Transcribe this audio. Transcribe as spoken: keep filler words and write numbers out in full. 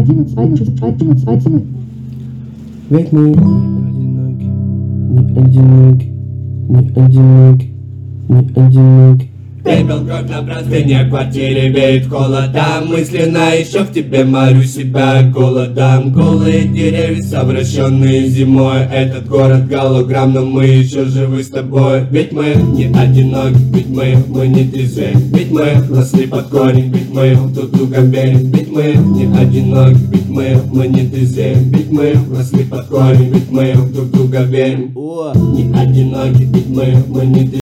одиннадцать, одиннадцать, одиннадцать, одиннадцать. Ведь мы не одиноки, не одиноки, не одиноки. Пепел, кровь на простыне, в квартире веет холодом. Мысленно еще в тебе морю себя голодом. Голые деревья, совращенные зимой. Этот город голограмм, но мы еще живы с тобой. Ведь мы не одиноки, ведь мы, мы не трезвы. Ведь мы росли под корень, ведь мы друг друга верим. Ведь мы не одиноки, ведь мы, мы не трезвы. Ведь мы росли под корень, ведь мы друг друга верим. Не одиноки, ведь мы, мы не трезвы.